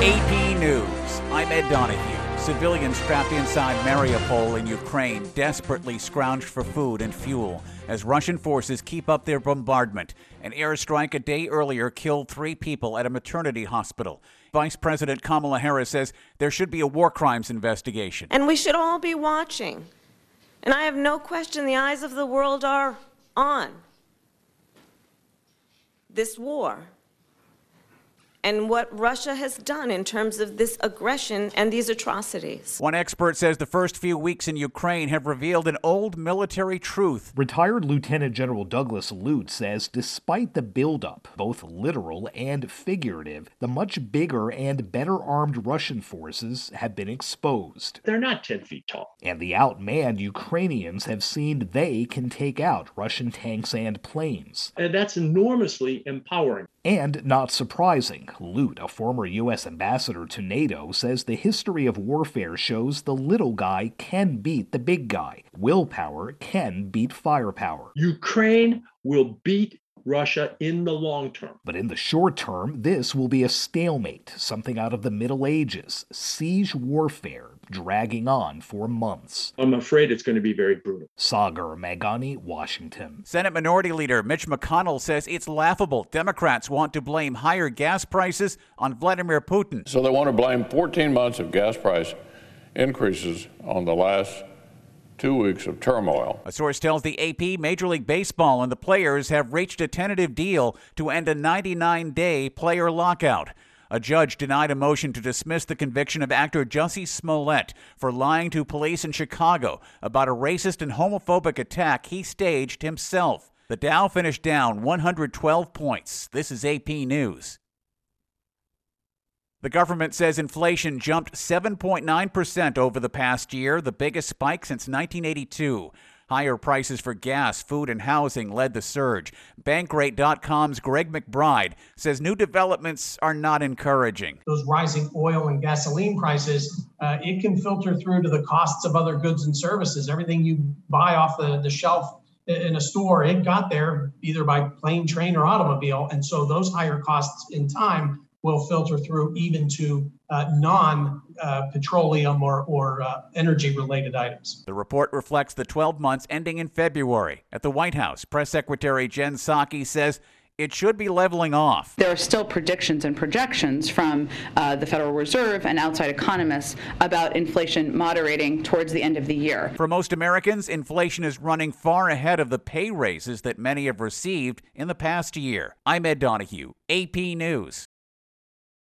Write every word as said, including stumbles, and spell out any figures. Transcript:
A P News, I'm Ed Donahue. Civilians trapped inside Mariupol in Ukraine desperately scrounge for food and fuel as Russian forces keep up their bombardment. An airstrike a day earlier killed three people at a maternity hospital. Vice President Kamala Harris says there should be a war crimes investigation. And we should all be watching. And I have no question the eyes of the world are on this war and what Russia has done in terms of this aggression and these atrocities. One expert says the first few weeks in Ukraine have revealed an old military truth. Retired Lieutenant General Douglas Lute says despite the buildup, both literal and figurative, the much bigger and better armed Russian forces have been exposed. They're not ten feet tall. And the outmanned Ukrainians have seen they can take out Russian tanks and planes. And that's enormously empowering. And not surprising, Lute, a former U S ambassador to NATO, says the history of warfare shows the little guy can beat the big guy. Willpower can beat firepower. Ukraine will beat Russia in the long term. But in the short term, this will be a stalemate, something out of the Middle Ages, siege warfare dragging on for months. I'm afraid it's going to be very brutal. Sagar Meghani, Washington. Senate Minority Leader Mitch McConnell says it's laughable Democrats want to blame higher gas prices on Vladimir Putin. So they want to blame fourteen months of gas price increases on the last two weeks of turmoil. A source tells the A P Major League Baseball and the players have reached a tentative deal to end a ninety-nine day player lockout. A judge denied a motion to dismiss the conviction of actor Jussie Smollett for lying to police in Chicago about a racist and homophobic attack he staged himself. The Dow finished down one hundred twelve points. This is A P News. The government says inflation jumped seven point nine percent over the past year, the biggest spike since nineteen eighty-two. Higher prices for gas, food, and housing led the surge. Bankrate dot com's Greg McBride says new developments are not encouraging. Those rising oil and gasoline prices, uh, it can filter through to the costs of other goods and services. Everything you buy off the, the shelf in a store, it got there either by plane, train, or automobile. And so those higher costs in time will filter through even to uh, non-petroleum uh, or, or uh, energy-related items. The report reflects the twelve months ending in February. At the White House, Press Secretary Jen Psaki says it should be leveling off. There are still predictions and projections from uh, the Federal Reserve and outside economists about inflation moderating towards the end of the year. For most Americans, inflation is running far ahead of the pay raises that many have received in the past year. I'm Ed Donahue, A P News.